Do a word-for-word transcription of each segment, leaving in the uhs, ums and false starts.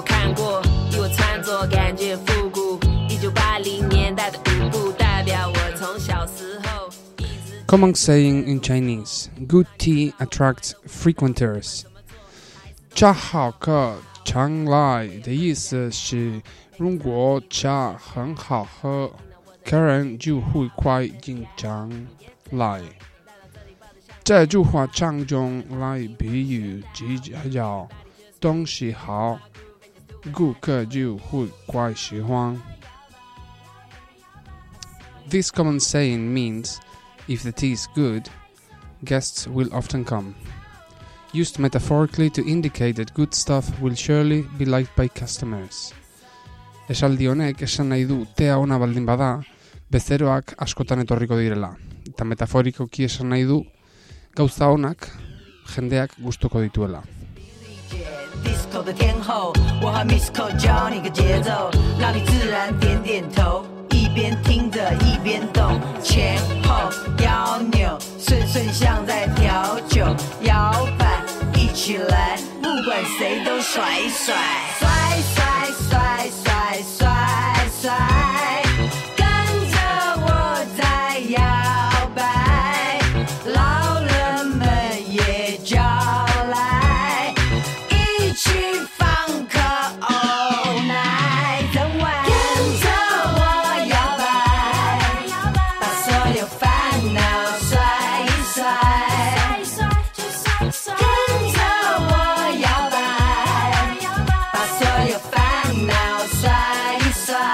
有看过，以我穿着感觉复古。一九八零年代的舞步代表我从小时候。 Common saying in Chinese: Good tea attracts frequenters. 茶好喝常来的意思是，如果茶很好喝，客人就会快经常来。这句话常用来比喻只要东西好，顾客就会快喜欢。This common saying means, if the tea is good, guests will often come. Used metaphorically to indicate that good stuff will surely be liked by customers. Esaldi honek esan nahi du tea ona baldin bada, bezeroak askotan etorriko direla. Eta metaforikoki esan nahi du gauza onak jendeak gustuko dituela. Disco 的天后，我和 Misco 教你个节奏，让你自然点点头，一边听着一边动，前后摇扭，顺顺像在调酒，摇摆一起来，不管谁都甩甩，甩甩甩甩甩甩，跟着我在摇摆，老人们也叫来，一起放克欧奶，整晚跟着我摇摆，把所有烦恼甩一甩，跟着我摇摆，把所有烦恼甩一甩。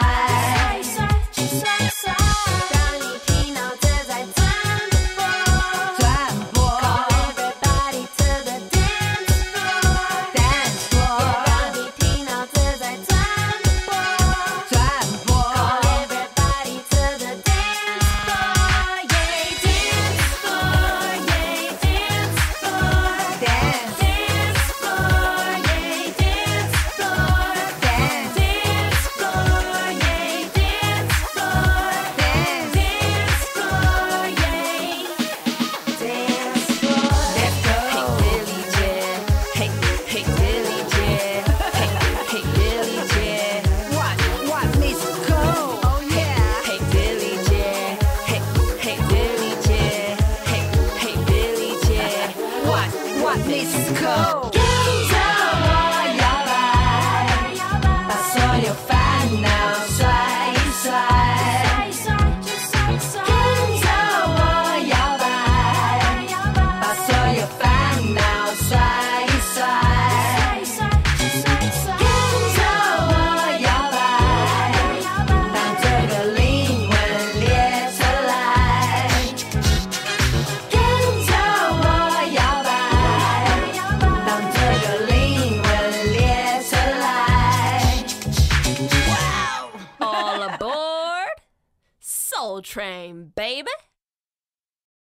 当你听到这在转播， 转播 Call everybody to the dance floor， dance floor 当你听到这在转播， 转播 Call everybody to the dance floor， yeah dance floor， yeah dance floor， dance dance floor， yeah dance floor， dance dance floor， yeah dance floor， dance dance floor， yeah dance floor Let's go Hey Billy J, hey hey Billy J, hey hey Billy J, What what Miss Cole Oh yeah hey Billy J, hey hey Billy J, hey hey Billy J, What what Miss Cole 跟着我摇摆，把所有烦恼甩一甩，跟着我摇摆，把所有烦恼甩一甩，跟着我摇摆，当这个灵魂列车来，跟着我摇摆，当这个灵魂列车来。 All aboard, Soul Train, baby.